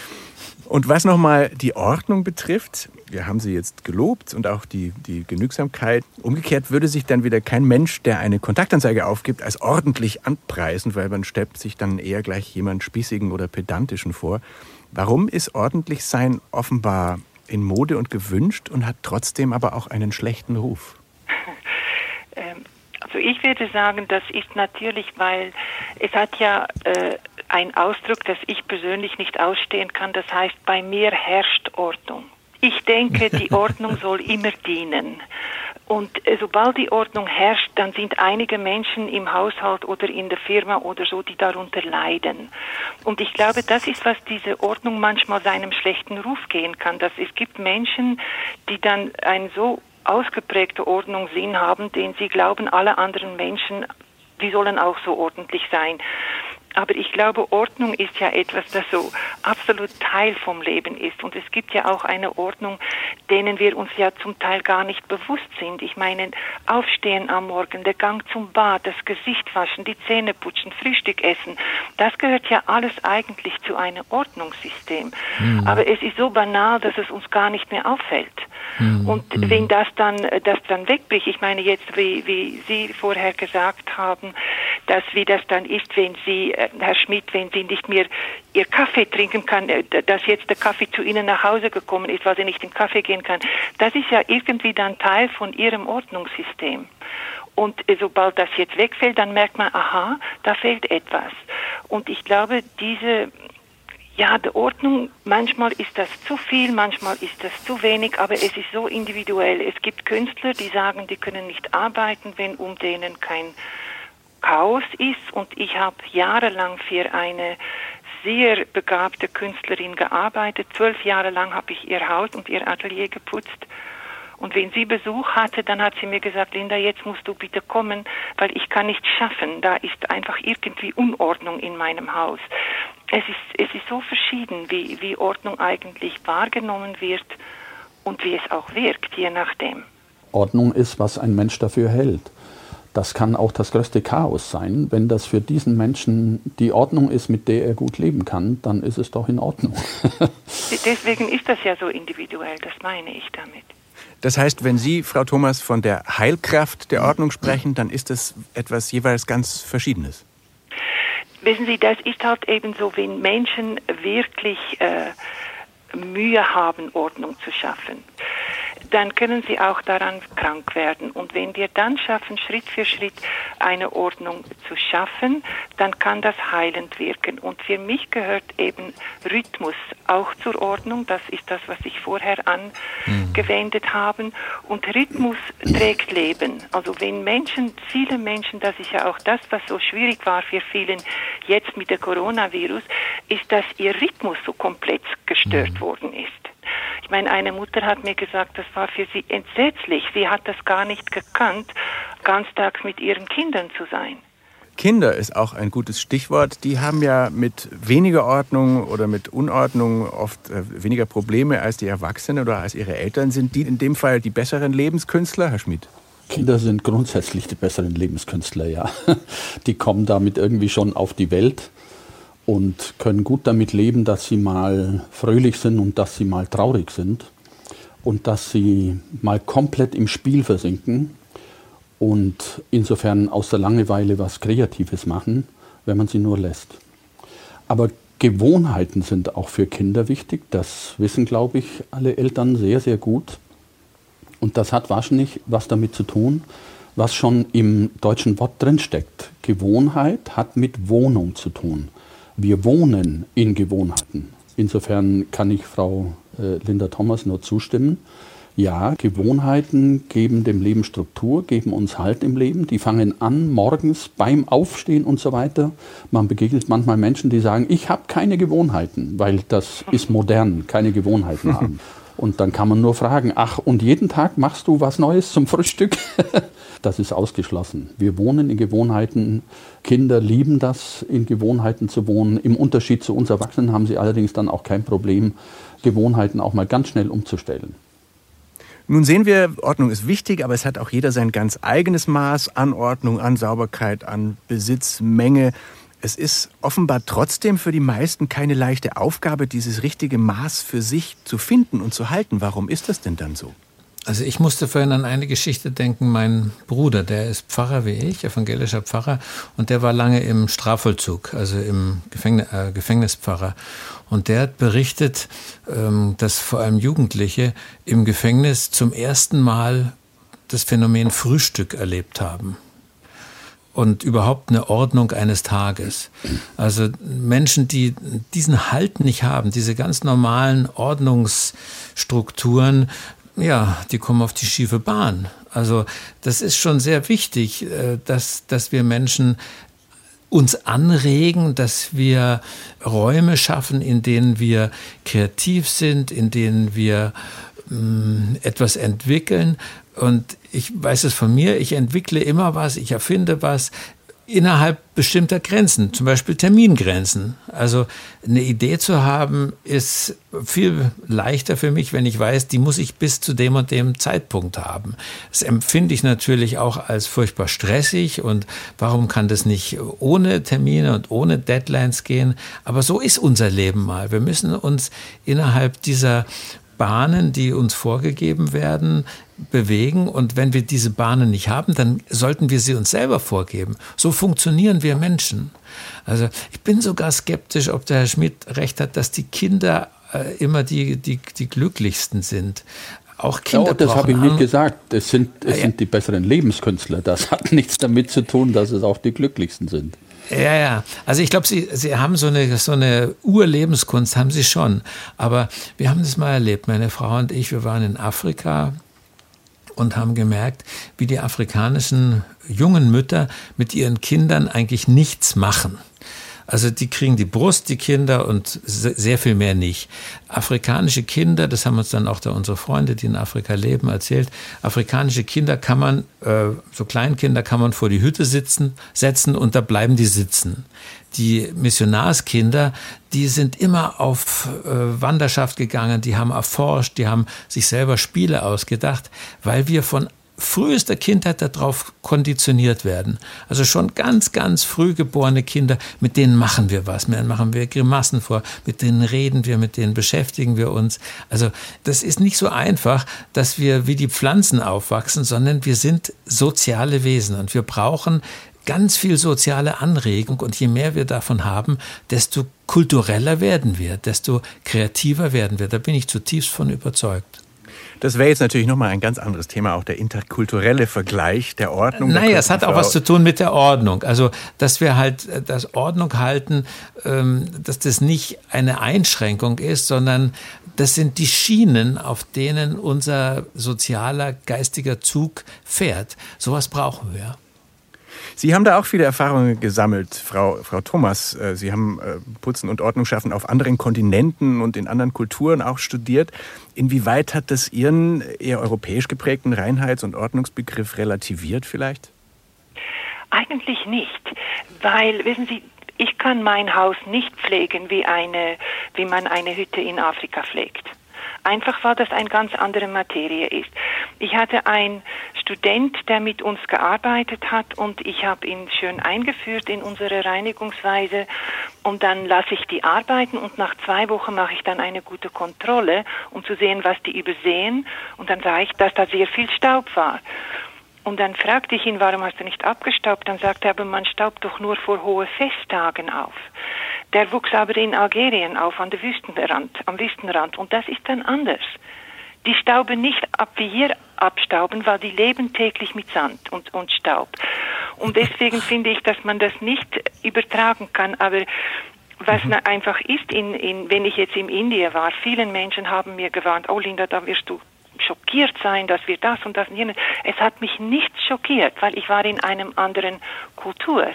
Und was nochmal die Ordnung betrifft, wir haben sie jetzt gelobt und auch die, die Genügsamkeit. Umgekehrt würde sich dann wieder kein Mensch, der eine Kontaktanzeige aufgibt, als ordentlich anpreisen, weil man stellt sich dann eher gleich jemand Spießigen oder Pedantischen vor. Warum ist ordentlich sein offenbar in Mode und gewünscht und hat trotzdem aber auch einen schlechten Ruf? Also ich würde sagen, das ist natürlich, weil es hat ja äh, einen Ausdruck, das ich persönlich nicht ausstehen kann. Das heißt, bei mir herrscht Ordnung. Ich denke, die Ordnung soll immer dienen. Und sobald die Ordnung herrscht, dann sind einige Menschen im Haushalt oder in der Firma oder so, die darunter leiden. Und ich glaube, das ist, was diese Ordnung manchmal seinem schlechten Ruf gehen kann. Dass es gibt Menschen, die dann einen so ausgeprägte Ordnungssinn haben, den sie glauben, alle anderen Menschen, die sollen auch so ordentlich sein. Aber ich glaube, Ordnung ist ja etwas, das so absolut Teil vom Leben ist. Und es gibt ja auch eine Ordnung, denen wir uns ja zum Teil gar nicht bewusst sind. Ich meine, Aufstehen am Morgen, der Gang zum Bad, das Gesicht waschen, die Zähne putzen, Frühstück essen. Das gehört ja alles eigentlich zu einem Ordnungssystem. Mhm. Aber es ist so banal, dass es uns gar nicht mehr auffällt. Mhm. Und mhm. wenn das dann, das dann wegbricht, ich meine jetzt, wie, wie Sie vorher gesagt haben, dass wie das dann ist, wenn Sie, Herr Schmidt, wenn Sie nicht mehr Ihr Kaffee trinken kann, dass jetzt der Kaffee zu Ihnen nach Hause gekommen ist, weil Sie nicht in den Kaffee gehen kann. Das ist ja irgendwie dann Teil von Ihrem Ordnungssystem. Und sobald das jetzt wegfällt, dann merkt man, aha, da fehlt etwas. Und ich glaube, diese, ja, die Ordnung, manchmal ist das zu viel, manchmal ist das zu wenig, aber es ist so individuell. Es gibt Künstler, die sagen, die können nicht arbeiten, wenn um denen kein Chaos ist. Und ich habe jahrelang für eine sehr begabte Künstlerin gearbeitet. Zwölf Jahre lang habe ich ihr Haus und ihr Atelier geputzt. Und wenn sie Besuch hatte, dann hat sie mir gesagt, Linda, jetzt musst du bitte kommen, weil ich kann nicht schaffen. Da ist einfach irgendwie Unordnung in meinem Haus. Es ist, es ist so verschieden, wie, wie Ordnung eigentlich wahrgenommen wird und wie es auch wirkt, je nachdem. Ordnung ist, was ein Mensch dafür hält. Das kann auch das größte Chaos sein. Wenn das für diesen Menschen die Ordnung ist, mit der er gut leben kann, dann ist es doch in Ordnung. Deswegen ist das ja so individuell, das meine ich damit. Das heißt, wenn Sie, Frau Thomas, von der Heilkraft der Ordnung sprechen, dann ist das etwas jeweils ganz Verschiedenes. Wissen Sie, das ist halt eben so, wenn Menschen wirklich äh, Mühe haben, Ordnung zu schaffen, dann können sie auch daran krank werden. Und wenn wir dann schaffen, Schritt für Schritt eine Ordnung zu schaffen, dann kann das heilend wirken. Und für mich gehört eben Rhythmus auch zur Ordnung. Das ist das, was ich vorher angewendet habe. Und Rhythmus trägt Leben. Also wenn Menschen, viele Menschen, das ist ja auch das, was so schwierig war für vielen jetzt mit dem Coronavirus, ist, dass ihr Rhythmus so komplett gestört worden ist. Ich meine, eine Mutter hat mir gesagt, das war für sie entsetzlich. Sie hat das gar nicht gekannt, ganztags mit ihren Kindern zu sein. Kinder ist auch ein gutes Stichwort. Die haben ja mit weniger Ordnung oder mit Unordnung oft äh, weniger Probleme als die Erwachsenen oder als ihre Eltern. Sind die in dem Fall die besseren Lebenskünstler, Herr Schmid? Kinder sind grundsätzlich die besseren Lebenskünstler, ja. Die kommen damit irgendwie schon auf die Welt und können gut damit leben, dass sie mal fröhlich sind und dass sie mal traurig sind und dass sie mal komplett im Spiel versinken und insofern aus der Langeweile was Kreatives machen, wenn man sie nur lässt. Aber Gewohnheiten sind auch für Kinder wichtig, das wissen, glaube ich, alle Eltern sehr, sehr gut. Und das hat wahrscheinlich was damit zu tun, was schon im deutschen Wort drinsteckt. Gewohnheit hat mit Wohnung zu tun. Wir wohnen in Gewohnheiten. Insofern kann ich Frau äh, Linda Thomas nur zustimmen. Ja, Gewohnheiten geben dem Leben Struktur, geben uns Halt im Leben. Die fangen an morgens beim Aufstehen und so weiter. Man begegnet manchmal Menschen, die sagen, ich habe keine Gewohnheiten, weil das ist modern, keine Gewohnheiten haben. Und dann kann man nur fragen, ach, und jeden Tag machst du was Neues zum Frühstück? Das ist ausgeschlossen. Wir wohnen in Gewohnheiten. Kinder lieben das, in Gewohnheiten zu wohnen. Im Unterschied zu uns Erwachsenen haben sie allerdings dann auch kein Problem, Gewohnheiten auch mal ganz schnell umzustellen. Nun sehen wir, Ordnung ist wichtig, aber es hat auch jeder sein ganz eigenes Maß an Ordnung, an Sauberkeit, an Besitz, Menge. Es ist offenbar trotzdem für die meisten keine leichte Aufgabe, dieses richtige Maß für sich zu finden und zu halten. Warum ist das denn dann so? Also ich musste vorhin an eine Geschichte denken. Mein Bruder, der ist Pfarrer wie ich, evangelischer Pfarrer, und der war lange im Strafvollzug, also im Gefängnis, äh, Gefängnispfarrer. Und der hat berichtet, ähm, dass vor allem Jugendliche im Gefängnis zum ersten Mal das Phänomen Frühstück erlebt haben. Und überhaupt eine Ordnung eines Tages. Also Menschen, die diesen Halt nicht haben, diese ganz normalen Ordnungsstrukturen, ja, die kommen auf die schiefe Bahn. Also das ist schon sehr wichtig, dass, dass wir Menschen uns anregen, dass wir Räume schaffen, in denen wir kreativ sind, in denen wir mh, etwas entwickeln. Und ich weiß es von mir, ich entwickle immer was, ich erfinde was innerhalb bestimmter Grenzen, zum Beispiel Termingrenzen. Also eine Idee zu haben, ist viel leichter für mich, wenn ich weiß, die muss ich bis zu dem und dem Zeitpunkt haben. Das empfinde ich natürlich auch als furchtbar stressig und warum kann das nicht ohne Termine und ohne Deadlines gehen? Aber so ist unser Leben mal. Wir müssen uns innerhalb dieser Bahnen, die uns vorgegeben werden, bewegen. Und wenn wir diese Bahnen nicht haben, dann sollten wir sie uns selber vorgeben. So funktionieren wir Menschen. Also ich bin sogar skeptisch, ob der Herr Schmid recht hat, dass die Kinder äh, immer die, die, die glücklichsten sind. Auch Kinder ja, das brauchen habe ich nicht an- gesagt. Es sind, es Ja. sind die besseren Lebenskünstler. Das hat nichts damit zu tun, dass es auch die glücklichsten sind. Ja, ja. Also ich glaube, Sie, Sie haben so eine, so eine Urlebenskunst, haben Sie schon. Aber wir haben das mal erlebt, meine Frau und ich, wir waren in Afrika und haben gemerkt, wie die afrikanischen jungen Mütter mit ihren Kindern eigentlich nichts machen. Also die kriegen die Brust, die Kinder, und sehr viel mehr nicht. Afrikanische Kinder, das haben uns dann auch da unsere Freunde, die in Afrika leben, erzählt, afrikanische Kinder kann man, äh, so Kleinkinder kann man vor die Hütte sitzen, setzen und da bleiben die sitzen. Die Missionarskinder, die sind immer auf äh, Wanderschaft gegangen, die haben erforscht, die haben sich selber Spiele ausgedacht, weil wir von frühester Kindheit darauf konditioniert werden. Also schon ganz, ganz früh geborene Kinder, mit denen machen wir was, mit denen machen wir Grimassen vor, mit denen reden wir, mit denen beschäftigen wir uns. Also das ist nicht so einfach, dass wir wie die Pflanzen aufwachsen, sondern wir sind soziale Wesen und wir brauchen ganz viel soziale Anregung, und je mehr wir davon haben, desto kultureller werden wir, desto kreativer werden wir. Da bin ich zutiefst von überzeugt. Das wäre jetzt natürlich nochmal ein ganz anderes Thema, auch der interkulturelle Vergleich der Ordnung. Naja, da es hat auch was zu tun mit der Ordnung. Also, dass wir halt das Ordnung halten, dass das nicht eine Einschränkung ist, sondern das sind die Schienen, auf denen unser sozialer, geistiger Zug fährt. Sowas brauchen wir. Sie haben da auch viele Erfahrungen gesammelt, Frau, Frau Thomas. Sie haben Putzen und Ordnung schaffen auf anderen Kontinenten und in anderen Kulturen auch studiert. Inwieweit hat das Ihren eher europäisch geprägten Reinheits- und Ordnungsbegriff relativiert vielleicht? Eigentlich nicht, weil, wissen Sie, ich kann mein Haus nicht pflegen, wie, eine, wie man eine Hütte in Afrika pflegt. Einfach, weil das eine ganz andere Materie ist. Ich hatte einen Student, der mit uns gearbeitet hat, und ich habe ihn schön eingeführt in unsere Reinigungsweise, und dann lasse ich die arbeiten, und nach zwei Wochen mache ich dann eine gute Kontrolle, um zu sehen, was die übersehen, und dann sah ich, dass da sehr viel Staub war. Und dann fragte ich ihn, warum hast du nicht abgestaubt? Dann sagte er, aber man staubt doch nur vor hohe Festtagen auf. Der wuchs aber in Algerien auf, an der Wüstenrand, am Wüstenrand. Und das ist dann anders. Die stauben nicht ab, wie hier abstauben, weil die leben täglich mit Sand und, und Staub. Und deswegen finde ich, dass man das nicht übertragen kann. Aber was mhm. einfach ist, in, in, wenn ich jetzt in Indien war, viele Menschen haben mir gewarnt, oh Linda, da wirst du schockiert sein, dass wir das und das und jenes. Es hat mich nicht schockiert, weil ich war in einem anderen Kultur.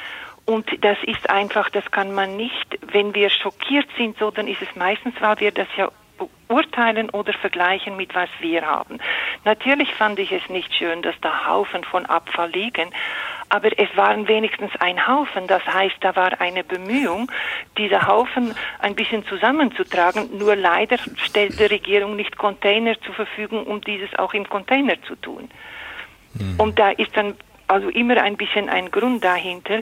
Und das ist einfach, das kann man nicht, wenn wir schockiert sind, so, dann ist es meistens, weil wir das ja urteilen oder vergleichen mit was wir haben. Natürlich fand ich es nicht schön, dass da Haufen von Abfall liegen, aber es waren wenigstens ein Haufen. Das heißt, da war eine Bemühung, diese Haufen ein bisschen zusammenzutragen. Nur leider stellt die Regierung nicht Container zur Verfügung, um dieses auch im Container zu tun. Mhm. Und da ist dann also immer ein bisschen ein Grund dahinter.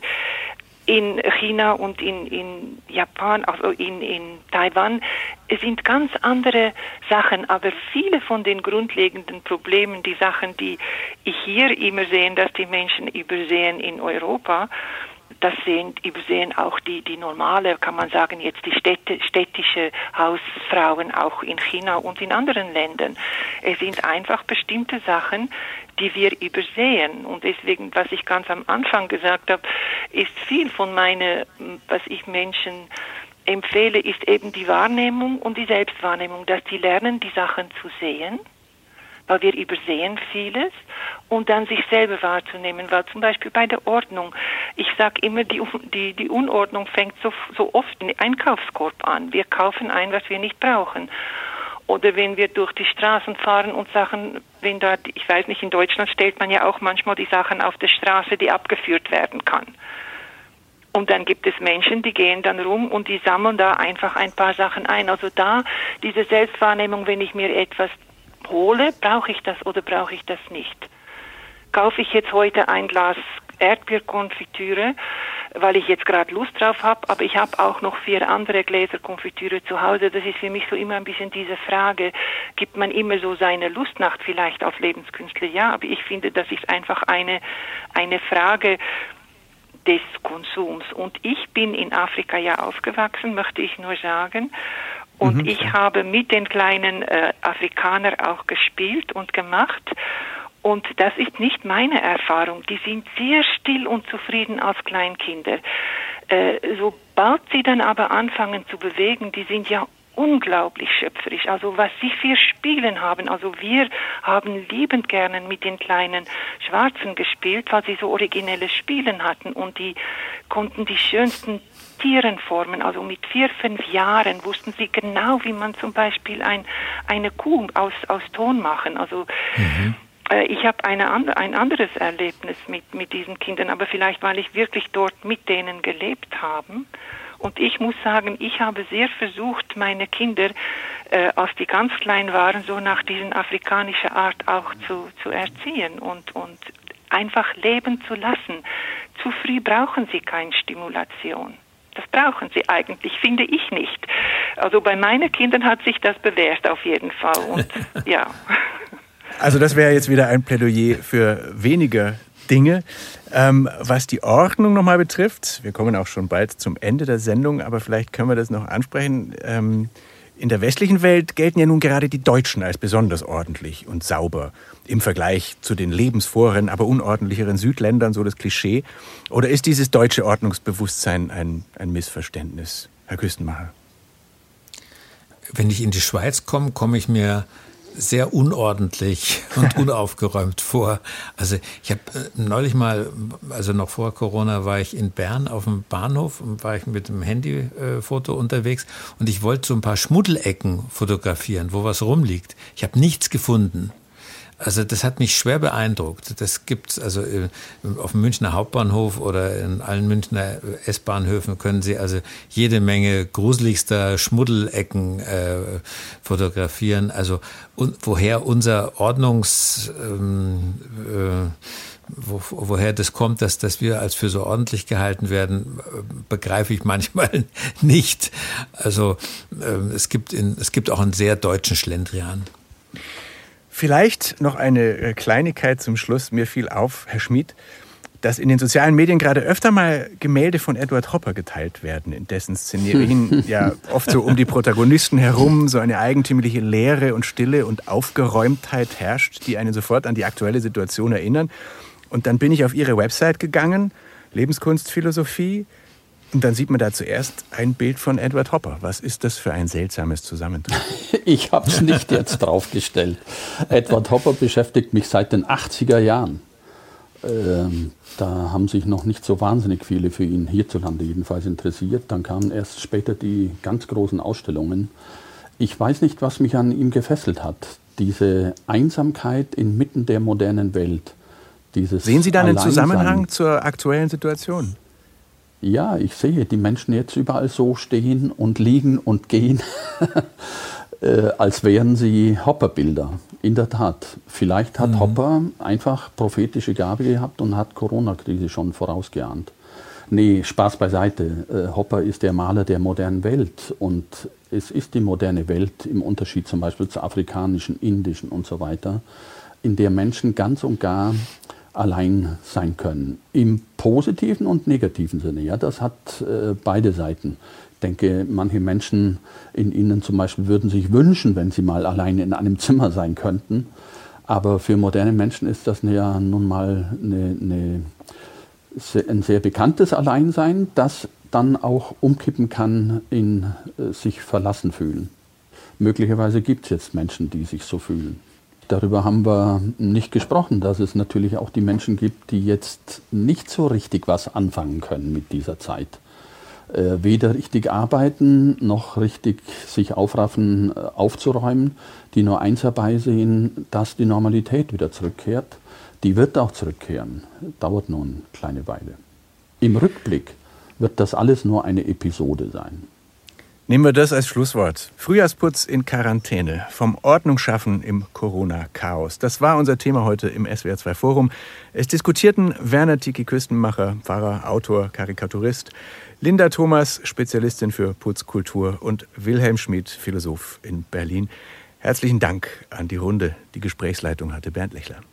In China und in, in Japan, also in, in Taiwan, es sind ganz andere Sachen, aber viele von den grundlegenden Problemen, die Sachen, die ich hier immer sehe, dass die Menschen übersehen in Europa, das sehen, übersehen auch die, die normale, kann man sagen, jetzt die Städte, städtische Hausfrauen auch in China und in anderen Ländern. Es sind einfach bestimmte Sachen, die wir übersehen. Und deswegen, was ich ganz am Anfang gesagt habe, ist viel von meiner, was ich Menschen empfehle, ist eben die Wahrnehmung und die Selbstwahrnehmung, dass die lernen, die Sachen zu sehen, weil wir übersehen vieles, und dann sich selber wahrzunehmen, weil zum Beispiel bei der Ordnung, ich sage immer, die, die, die Unordnung fängt so, so oft im Einkaufskorb an. Wir kaufen ein, was wir nicht brauchen. Oder wenn wir durch die Straßen fahren und Sachen, wenn da, ich weiß nicht, in Deutschland stellt man ja auch manchmal die Sachen auf der Straße, die abgeführt werden kann. Und dann gibt es Menschen, die gehen dann rum und die sammeln da einfach ein paar Sachen ein. Also da, diese Selbstwahrnehmung, wenn ich mir etwas hole, brauche ich das oder brauche ich das nicht? Kaufe ich jetzt heute ein Glas Erdbeerkonfitüre, weil ich jetzt gerade Lust drauf habe, aber ich habe auch noch vier andere Gläser Konfitüre zu Hause. Das ist für mich so immer ein bisschen diese Frage, gibt man immer so seine Lustnacht vielleicht auf Lebenskünstler? Ja, aber ich finde, das ist einfach eine, eine Frage des Konsums. Und ich bin in Afrika ja aufgewachsen, möchte ich nur sagen. Und mhm. ich habe mit den kleinen äh, Afrikanern auch gespielt und gemacht. Und das ist nicht meine Erfahrung. Die sind sehr still und zufrieden als Kleinkinder. Äh, sobald sie dann aber anfangen zu bewegen, die sind ja unglaublich schöpferisch. Also was sie für Spielen haben. Also wir haben liebend gerne mit den kleinen Schwarzen gespielt, weil sie so originelle Spielen hatten. Und die konnten die schönsten Tierenformen. Also mit vier, fünf Jahren wussten sie genau, wie man zum Beispiel ein, eine Kuh aus, aus Ton machen. Also mhm. äh, ich habe eine andre, ein anderes Erlebnis mit, mit diesen Kindern, aber vielleicht, weil ich wirklich dort mit denen gelebt habe. Und ich muss sagen, ich habe sehr versucht, meine Kinder, äh, als die ganz klein waren, so nach diesen afrikanischer Art auch zu, zu erziehen und, und einfach leben zu lassen. Zu früh brauchen sie keine Stimulation. Das brauchen sie eigentlich, finde ich nicht. Also bei meinen Kindern hat sich das bewährt auf jeden Fall. Und ja. Also das wäre jetzt wieder ein Plädoyer für weniger Dinge. Ähm, was die Ordnung nochmal betrifft, wir kommen auch schon bald zum Ende der Sendung, aber vielleicht können wir das noch ansprechen. Ähm, in der westlichen Welt gelten ja nun gerade die Deutschen als besonders ordentlich und sauber im Vergleich zu den lebensfroheren, aber unordentlicheren Südländern, so das Klischee. Oder ist dieses deutsche Ordnungsbewusstsein ein, ein Missverständnis, Herr Küstenmacher? Wenn ich in die Schweiz komme, komme ich mir sehr unordentlich und unaufgeräumt vor. Also ich habe äh, neulich mal, also noch vor Corona, war ich in Bern auf dem Bahnhof und war ich mit dem Handyfoto äh, unterwegs und ich wollte so ein paar Schmuddelecken fotografieren, wo was rumliegt. Ich habe nichts gefunden. Also das hat mich schwer beeindruckt. Das gibt's also auf dem Münchner Hauptbahnhof oder in allen Münchner S-Bahnhöfen können Sie also jede Menge gruseligster Schmuddelecken äh, fotografieren. Also und woher unser Ordnungs ähm, äh, Wo, woher das kommt, dass, dass wir als für so ordentlich gehalten werden, begreife ich manchmal nicht. Also äh, es gibt in, es gibt auch einen sehr deutschen Schlendrian. Vielleicht noch eine Kleinigkeit zum Schluss. Mir fiel auf, Herr Schmid, dass in den sozialen Medien gerade öfter mal Gemälde von Edward Hopper geteilt werden, in dessen Szenerien ja oft so um die Protagonisten herum so eine eigentümliche Leere und Stille und Aufgeräumtheit herrscht, die einen sofort an die aktuelle Situation erinnern. Und dann bin ich auf Ihre Website gegangen, Lebenskunstphilosophie, und dann sieht man da zuerst ein Bild von Edward Hopper. Was ist das für ein seltsames Zusammentreffen? Ich habe es nicht jetzt draufgestellt. Edward Hopper beschäftigt mich seit den achtziger Jahren. Ähm, da haben sich noch nicht so wahnsinnig viele für ihn hierzulande jedenfalls interessiert. Dann kamen erst später die ganz großen Ausstellungen. Ich weiß nicht, was mich an ihm gefesselt hat. Diese Einsamkeit inmitten der modernen Welt. Dieses Sehen Sie da einen Alleinsein. Zusammenhang zur aktuellen Situation? Ja, ich sehe die Menschen jetzt überall so stehen und liegen und gehen, äh, als wären sie Hopper-Bilder. In der Tat. Vielleicht hat mhm. Hopper einfach prophetische Gabe gehabt und hat Corona-Krise schon vorausgeahnt. Nee, Spaß beiseite. Äh, Hopper ist der Maler der modernen Welt. Und es ist die moderne Welt im Unterschied zum Beispiel zur afrikanischen, indischen und so weiter, in der Menschen ganz und gar allein sein können. Im positiven und negativen Sinne. Ja, das hat äh, beide Seiten. Ich denke, manche Menschen in ihnen zum Beispiel würden sich wünschen, wenn sie mal allein in einem Zimmer sein könnten. Aber für moderne Menschen ist das ja nun mal eine, eine, ein sehr bekanntes Alleinsein, das dann auch umkippen kann in äh, sich verlassen fühlen. Möglicherweise gibt es jetzt Menschen, die sich so fühlen. Darüber haben wir nicht gesprochen, dass es natürlich auch die Menschen gibt, die jetzt nicht so richtig was anfangen können mit dieser Zeit. Äh, weder richtig arbeiten, noch richtig sich aufraffen, äh, aufzuräumen, die nur eins herbeisehen, dass die Normalität wieder zurückkehrt. Die wird auch zurückkehren, dauert nur eine kleine Weile. Im Rückblick wird das alles nur eine Episode sein. Nehmen wir das als Schlusswort. Frühjahrsputz in Quarantäne. Vom Ordnung schaffen im Corona-Chaos. Das war unser Thema heute im S W R zwei Forum. Es diskutierten Werner Tiki Küstenmacher, Pfarrer, Autor, Karikaturist, Linda Thomas, Spezialistin für Putzkultur und Wilhelm Schmid, Philosoph in Berlin. Herzlichen Dank an die Runde. Die Gesprächsleitung hatte Bernd Lechler.